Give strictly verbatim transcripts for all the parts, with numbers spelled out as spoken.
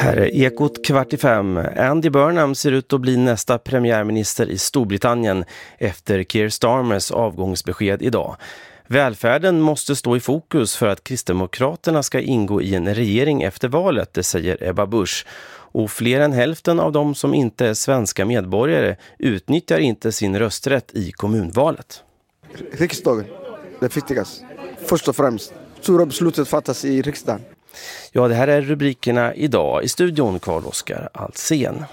Här är Ekot kvart i fem. Andy Burnham ser ut att bli nästa premiärminister i Storbritannien efter Keir Starmers avgångsbesked idag. Välfärden måste stå i fokus för att Kristdemokraterna ska ingå i en regering efter valet, det säger Ebba Busch. Och fler än hälften av de som inte är svenska medborgare utnyttjar inte sin rösträtt i kommunvalet. Riksdagen, det viktigaste. Först och främst, stora beslutet fattas i riksdagen. Ja, det här är rubrikerna idag. I studion Carl-Oskar Alsen.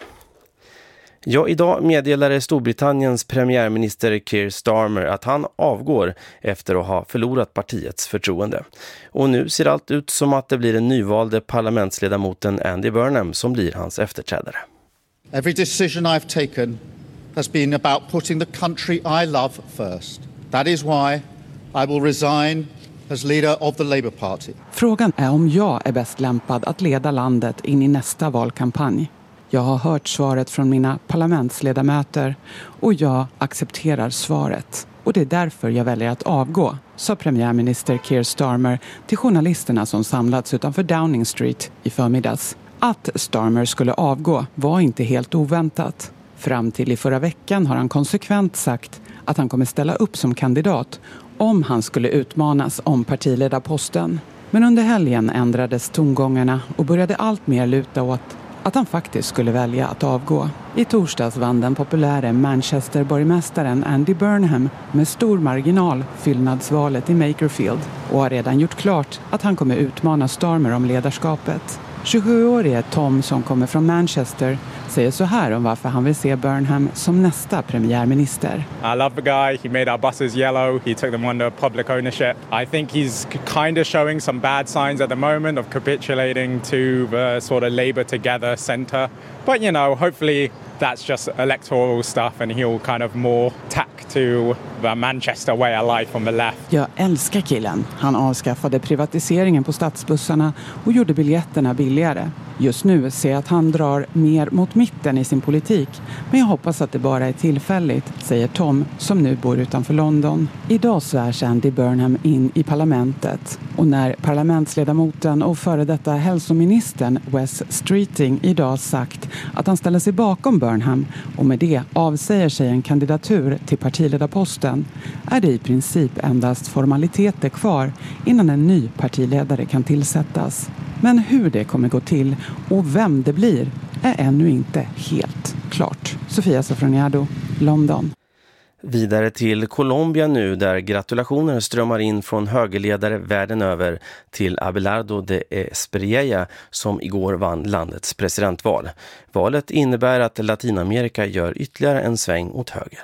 Ja, idag meddelade Storbritanniens premiärminister Keir Starmer att han avgår efter att ha förlorat partiets förtroende. Och nu ser allt ut som att det blir den nyvalde parlamentsledamoten Andy Burnham som blir hans efterträdare. Every decision I've taken has been about putting the country I love first. That is why I will resign as leader of the Labour Party. Frågan är om jag är bäst lämpad att leda landet in i nästa valkampanj. Jag har hört svaret från mina parlamentsledamöter och jag accepterar svaret. Och det är därför jag väljer att avgå, sa premiärminister Keir Starmer till journalisterna som samlats utanför Downing Street i förmiddags. Att Starmer skulle avgå var inte helt oväntat. Fram till i förra veckan har han konsekvent sagt att han kommer ställa upp som kandidat om han skulle utmanas om partiledarposten. Men under helgen ändrades tongångarna och började allt mer luta åt att han faktiskt skulle välja att avgå. I torsdags vann den populära Manchester-borgmästaren Andy Burnham med stor marginal fyllnadsvalet i Makerfield och har redan gjort klart att han kommer utmana Starmer om ledarskapet. tjugosjuårige Tom, som kommer från Manchester, säger så här om varför han vill se Burnham som nästa premiärminister. I love the guy. He made our buses yellow. He took them under public ownership. I think he's kind of showing some bad signs at the moment of capitulating to the sort of Labour Together centre. But, you know, hopefully that's just electoral stuff and he'll kind of more tack to the Manchester way of life on the left. Jag älskar killen. Han avskaffade privatiseringen på stadsbussarna och gjorde biljetterna billigare. Just nu ser jag att han drar mer mot mitten i sin politik. Men jag hoppas att det bara är tillfälligt, säger Tom som nu bor utanför London. Idag svärs Andy Burnham in i parlamentet. Och när parlamentsledamoten och före detta hälsoministern Wes Streeting idag sagt att han ställer sig bakom Burnham och med det avsäger sig en kandidatur till partiledarposten är det i princip endast formaliteter kvar innan en ny partiledare kan tillsättas. Men hur det kommer gå till och vem det blir är ännu inte helt klart. Sofia Sofroniado, London. Vidare till Colombia nu, där gratulationer strömmar in från högerledare världen över till Abelardo de Espriella som igår vann landets presidentval. Valet innebär att Latinamerika gör ytterligare en sväng åt höger.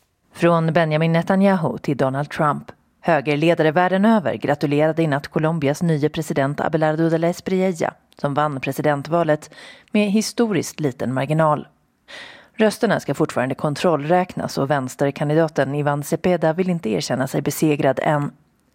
Från Benjamin Netanyahu till Donald Trump. Högerledare världen över gratulerade i natt Colombias nya president Abelardo de Espriella som vann presidentvalet med historiskt liten marginal. Rösterna ska fortfarande kontrollräknas och vänsterkandidaten Ivan Cepeda vill inte erkänna sig besegrad än.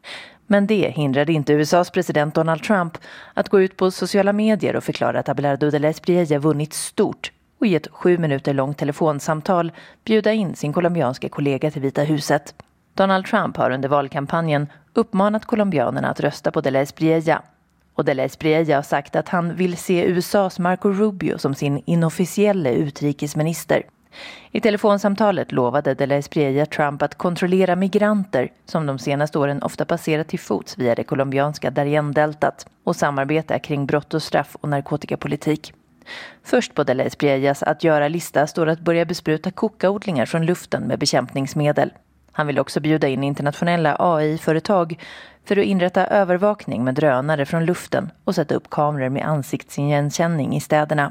Men det hindrade inte U S A:s president Donald Trump att gå ut på sociala medier och förklara att Abelardo de Espriella vunnit stort och i ett sju minuter långt telefonsamtal bjuda in sin colombianska kollega till Vita huset. Donald Trump har under valkampanjen uppmanat colombianerna att rösta på de Espriella. Och de Espriella har sagt att han vill se U S A:s Marco Rubio som sin inofficielle utrikesminister. I telefonsamtalet lovade de Espriella Trump att kontrollera migranter som de senaste åren ofta passerat till fots via det colombianska Darién-deltat och samarbeta kring brott och straff och narkotikapolitik. Först på de Espriellas att göra lista står att börja bespruta kokaodlingar från luften med bekämpningsmedel. Han vill också bjuda in internationella A I-företag för att inrätta övervakning med drönare från luften och sätta upp kameror med ansiktsigenkänning i städerna.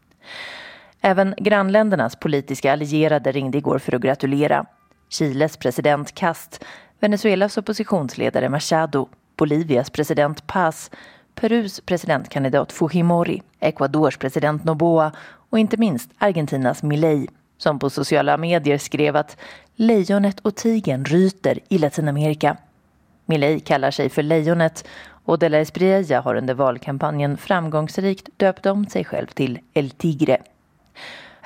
Även grannländernas politiska allierade ringde igår för att gratulera. Chiles president Kast, Venezuelas oppositionsledare Machado, Bolivias president Paz, Perus presidentkandidat Fujimori, Ecuadors president Noboa och inte minst Argentinas Milei, som på sociala medier skrev att lejonet och tigern ryter i Latinamerika. Milei kallar sig för lejonet och de Espriella har under valkampanjen framgångsrikt döpt om sig själv till El Tigre.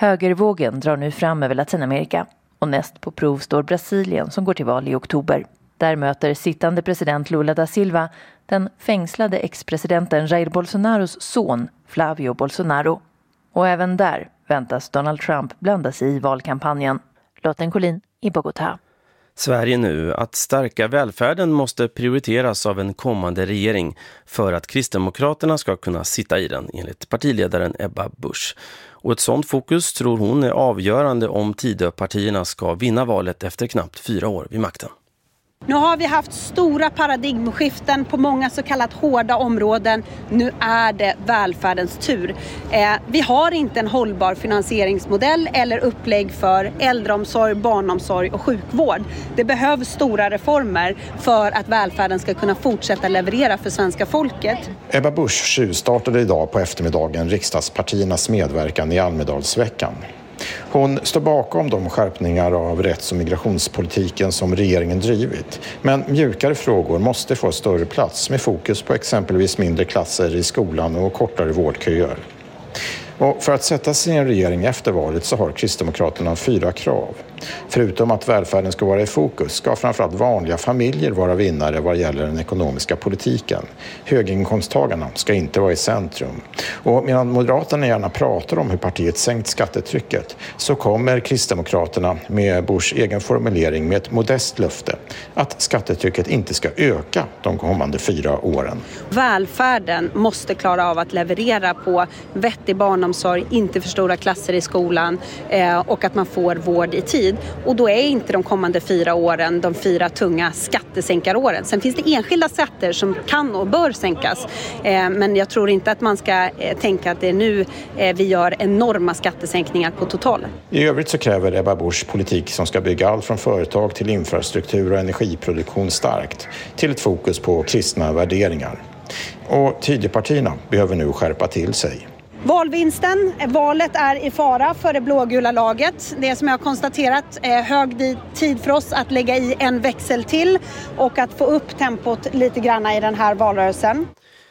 Högervågen drar nu fram över Latinamerika och näst på prov står Brasilien som går till val i oktober. Där möter sittande president Lula da Silva den fängslade ex-presidenten Jair Bolsonaros son Flavio Bolsonaro. Och även där väntas Donald Trump blanda sig i valkampanjen. Lotten Collin i Bogotá. Sverige nu. Att stärka välfärden måste prioriteras av en kommande regering för att Kristdemokraterna ska kunna sitta i den, enligt partiledaren Ebba Busch. Och ett sådant fokus tror hon är avgörande om Tidöpartierna ska vinna valet efter knappt fyra år vid makten. Nu har vi haft stora paradigmskiften på många så kallat hårda områden. Nu är det välfärdens tur. Eh, vi har inte en hållbar finansieringsmodell eller upplägg för äldreomsorg, barnomsorg och sjukvård. Det behövs stora reformer för att välfärden ska kunna fortsätta leverera för svenska folket. Ebba Busch tjuvstartade idag på eftermiddagen riksdagspartiernas medverkan i Almedalsveckan. Hon står bakom de skärpningar av rätts- och migrationspolitiken som regeringen drivit. Men mjukare frågor måste få större plats med fokus på exempelvis mindre klasser i skolan och kortare vårdköer. Och för att sätta sig i en regering efter valet så har Kristdemokraterna fyra krav. Förutom att välfärden ska vara i fokus ska framförallt vanliga familjer vara vinnare vad gäller den ekonomiska politiken. Höginkomsttagarna ska inte vara i centrum. Och medan Moderaterna gärna pratar om hur partiet sänkt skattetrycket så kommer Kristdemokraterna med Buschs egen formulering med ett modest löfte att skattetrycket inte ska öka de kommande fyra åren. Välfärden måste klara av att leverera på vettig barnomsorg, inte för stora klasser i skolan eh, och att man får vård i tid. Och då är inte de kommande fyra åren de fyra tunga skattesänkaråren. Sen finns det enskilda skatter som kan och bör sänkas. Eh, men jag tror inte att man ska eh, tänka att det är nu eh, vi gör enorma skattesänkningar på totalen. I övrigt så kräver Ebba Buschs politik som ska bygga allt från företag till infrastruktur och energiproduktion starkt till ett fokus på kristna värderingar. Och Tidöpartierna behöver nu skärpa till sig. Valvinsten, valet är i fara för det blågula laget. Det är som jag har konstaterat är hög tid för oss att lägga i en växel till och att få upp tempot lite grann i den här valrörelsen.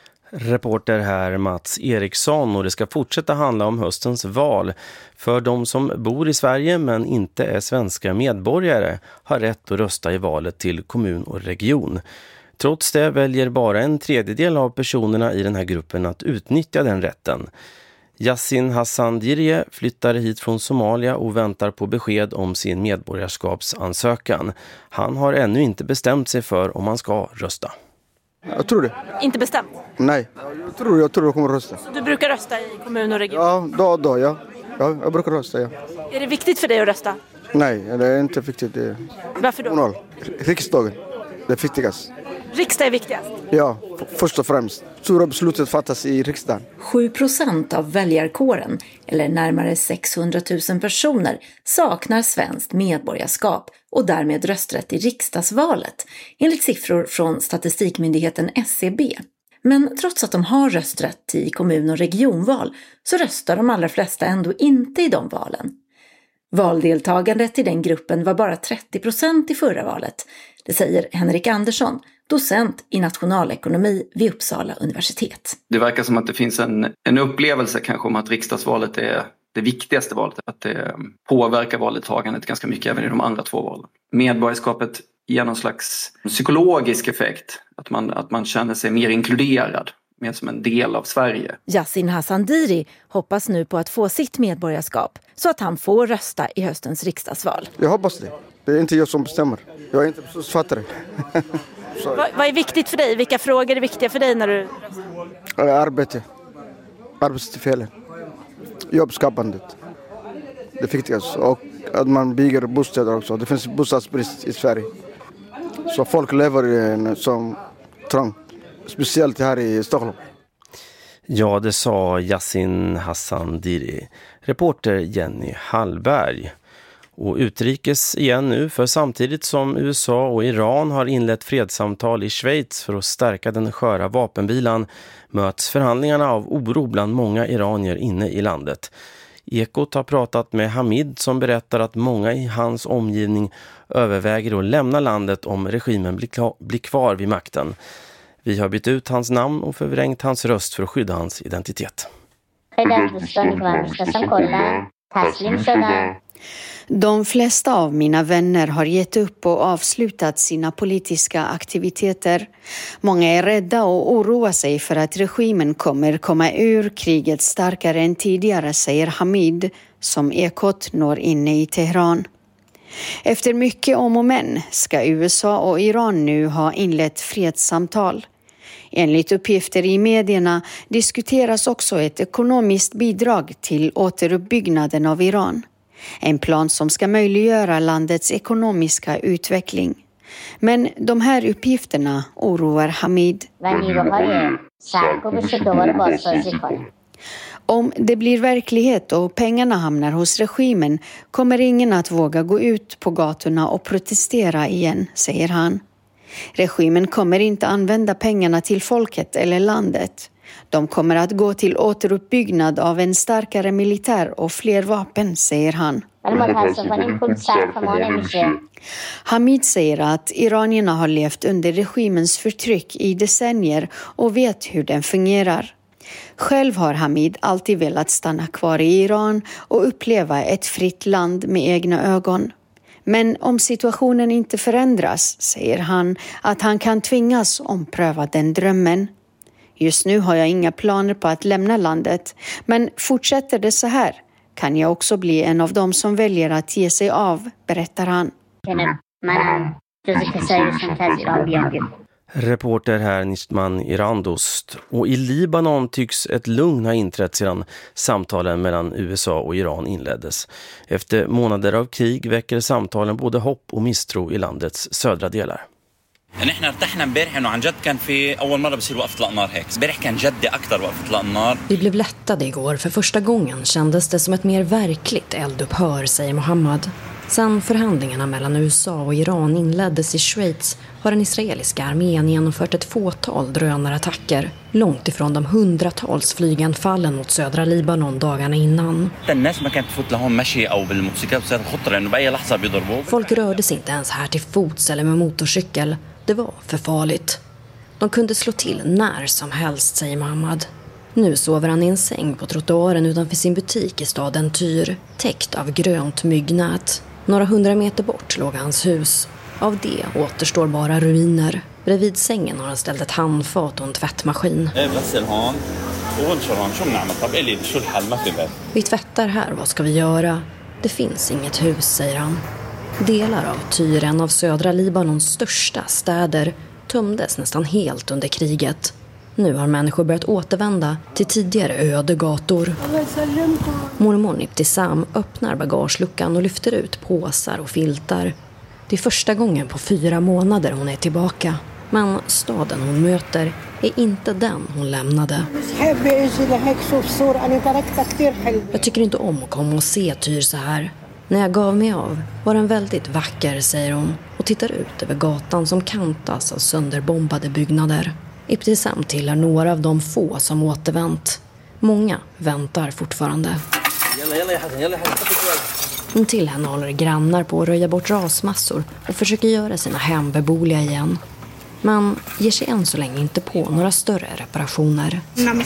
Reporter här Mats Eriksson, och det ska fortsätta handla om höstens val. För de som bor i Sverige men inte är svenska medborgare har rätt att rösta i valet till kommun och region. Trots det väljer bara en tredjedel av personerna i den här gruppen att utnyttja den rätten. Yassin Hassan Dirje flyttar hit från Somalia och väntar på besked om sin medborgarskapsansökan. Han har ännu inte bestämt sig för om han ska rösta. Jag tror det. Inte bestämt? Nej, jag tror, jag tror jag kommer rösta. Så du brukar rösta i kommun och region? Ja, då och då, ja. ja. Jag brukar rösta, ja. Är det viktigt för dig att rösta? Nej, det är inte viktigt. Det är... Varför då? Kommunal. Riksdagen, det är viktigast. Riksdag är viktigast? Ja, först och främst. Stora beslutet fattas i riksdagen. sju procent av väljarkåren, eller närmare sexhundratusen personer, saknar svenskt medborgarskap och därmed rösträtt i riksdagsvalet, enligt siffror från statistikmyndigheten S C B. Men trots att de har rösträtt i kommun- och regionval så röstar de allra flesta ändå inte i de valen. Valdeltagandet i den gruppen var bara trettio procent i förra valet. Det säger Henrik Andersson, docent i nationalekonomi vid Uppsala universitet. Det verkar som att det finns en, en upplevelse kanske om att riksdagsvalet är det viktigaste valet. Att det påverkar valdeltagandet ganska mycket även i de andra två valen. Medborgarskapet ger någon slags psykologisk effekt. Att man, att man känner sig mer inkluderad, mer som en del av Sverige. Yassin Hassan Diri hoppas nu på att få sitt medborgarskap så att han får rösta i höstens riksdagsval. Jag hoppas det. Det är inte jag som bestämmer. Jag är inte beslutsfattare. Vad, vad är viktigt för dig? Vilka frågor är viktiga för dig när du röstar? Arbete. Arbetstillfällen. Jobbskapandet. Det viktigaste. Och att man bygger bostäder också. Det finns bostadsbrist i Sverige. Så folk lever i en som trång. Speciellt här i Stockholm. Ja, det sa Yassin Hassan Diri. Reporter Jenny Hallberg. Och utrikes igen nu, för samtidigt som U S A och Iran har inlett fredssamtal i Schweiz för att stärka den sköra vapenvilan möts förhandlingarna av oro bland många iranier inne i landet. Ekot har pratat med Hamid som berättar att många i hans omgivning överväger att lämna landet om regimen blir, klar, blir kvar vid makten. Vi har bytt ut hans namn och förvrängt hans röst för att skydda hans identitet. De flesta av mina vänner har gett upp och avslutat sina politiska aktiviteter. Många är rädda och oroar sig för att regimen kommer komma ur kriget starkare än tidigare, säger Hamid, som Ekot når inne i Teheran. Efter mycket om och men ska U S A och Iran nu ha inlett fredssamtal. Enligt uppgifter i medierna diskuteras också ett ekonomiskt bidrag till återuppbyggnaden av Iran. En plan som ska möjliggöra landets ekonomiska utveckling. Men de här uppgifterna oroar Hamid. Om det blir verklighet och pengarna hamnar hos regimen kommer ingen att våga gå ut på gatorna och protestera igen, säger han. Regimen kommer inte använda pengarna till folket eller landet. De kommer att gå till återuppbyggnad av en starkare militär och fler vapen, säger han. Hamid säger att iranierna har levt under regimens förtryck i decennier och vet hur den fungerar. Själv har Hamid alltid velat stanna kvar i Iran och uppleva ett fritt land med egna ögon. Men om situationen inte förändras, säger han, att han kan tvingas ompröva den drömmen. Just nu har jag inga planer på att lämna landet, men fortsätter det så här kan jag också bli en av dem som väljer att ge sig av, berättar han. Reporter här Nistman Irandost. Och i Libanon tycks ett lugn ha inträtt sedan samtalen mellan U S A och Iran inleddes. Efter månader av krig väcker samtalen både hopp och misstro i landets södra delar. Vi blev lättade igår. För första gången kändes det som ett mer verkligt eldupphör, säger Mohammad. Sen förhandlingarna mellan U S A och Iran inleddes i Schweiz har den israeliska armén genomfört ett fåtal drönarattacker, långt ifrån de hundratals flyganfallen mot södra Libanon dagarna innan. Folk rörde sig inte ens här till fots eller med motorcykel. Det var för farligt. De kunde slå till när som helst, säger Mohammad. Nu sover han i en säng på trottoaren utanför sin butik i staden Tyr, täckt av grönt myggnät. Några hundra meter bort låg hans hus. Av det återstår bara ruiner. Bredvid sängen har han ställt ett handfat och en tvättmaskin. Vi tvättar här, vad ska vi göra? Det finns inget hus, säger han. Delar av Tyr, en av södra Libanons största städer, tömdes nästan helt under kriget. Nu har människor börjat återvända till tidigare öde gator. Mormor Ibtisam öppnar bagageluckan och lyfter ut påsar och filtar. Det är första gången på fyra månader hon är tillbaka. Men staden hon möter är inte den hon lämnade. Jag tycker inte om att komma och se Tyr så här. När jag gav mig av var den väldigt vacker, säger hon, och tittar ut över gatan som kantas av sönderbombade byggnader. Ibtisam tillhör några av de få som återvänt. Många väntar fortfarande. Men till henne håller grannar på att röja bort rasmassor och försöker göra sina hem beboeliga igen. Man ger sig än så länge inte på några större reparationer.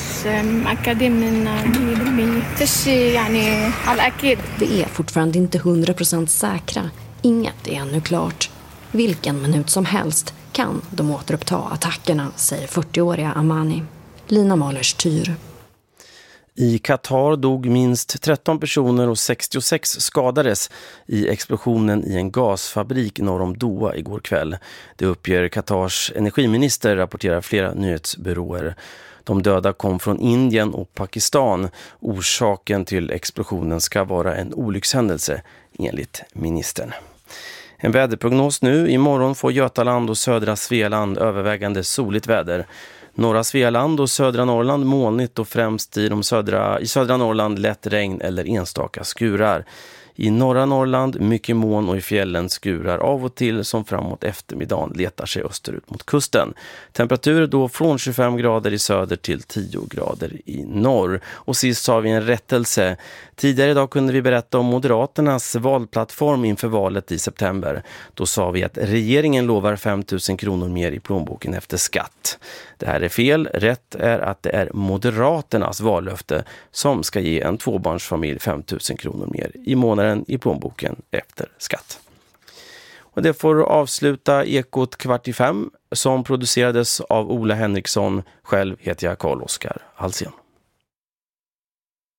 Vi är fortfarande inte hundra procent säkra. Inget är ännu klart. Vilken minut som helst kan de återuppta attackerna, säger fyrtioåriga Amani. Lina Malers Tyr. I Qatar dog minst tretton personer och sextiosex skadades i explosionen i en gasfabrik norr om Doha igår kväll. Det uppger Qatars energiminister, rapporterar flera nyhetsbyråer. De döda kom från Indien och Pakistan. Orsaken till explosionen ska vara en olyckshändelse, enligt ministern. En väderprognos nu. Imorgon får Götaland och södra Svealand övervägande soligt väder. Norra Svealand och södra Norrland molnigt och främst i, de södra, i södra Norrland lätt regn eller enstaka skurar. I norra Norrland mycket moln och i fjällen skurar av och till som framåt eftermiddagen letar sig österut mot kusten. Temperaturer då från tjugofem grader i söder till tio grader i norr. Och sist har vi en rättelse. Tidigare idag kunde vi berätta om Moderaternas valplattform inför valet i september. Då sa vi att regeringen lovar fem tusen kronor mer i plånboken efter skatt. Det här är fel. Rätt är att det är Moderaternas vallöfte som ska ge en tvåbarnsfamilj fem tusen kronor mer i månaden i plånboken efter skatt. Och det får avsluta Ekot kvart i fem som producerades av Ola Henriksson. Själv heter jag Carl-Oskar Halsén.